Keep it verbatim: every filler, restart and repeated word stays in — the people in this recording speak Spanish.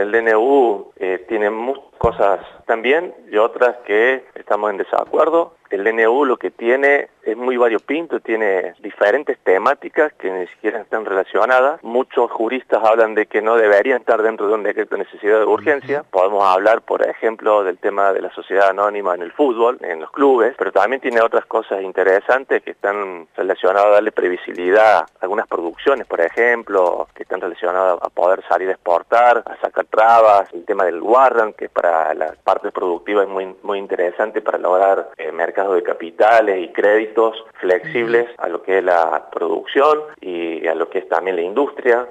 el D N U eh, tiene muchas cosas también y otras que estamos en desacuerdo. El D N U lo que tiene es muy variopinto, tiene diferentes temáticas que ni siquiera están relacionadas. Muchos juristas hablan de que no deberían estar dentro de un decreto de necesidad de urgencia. Podemos hablar, por ejemplo, del tema de la sociedad anónima en el fútbol, en los clubes, pero también tiene otras cosas interesantes que están relacionadas a darle previsibilidad a algunas producciones, por ejemplo, que están relacionadas a poder salir a exportar, a sacar trabas. El tema del warrant, que para la parte productiva es muy, muy interesante para lograr eh, mercados de capitales y créditos flexibles a lo que es la producción y a lo que es también la industria.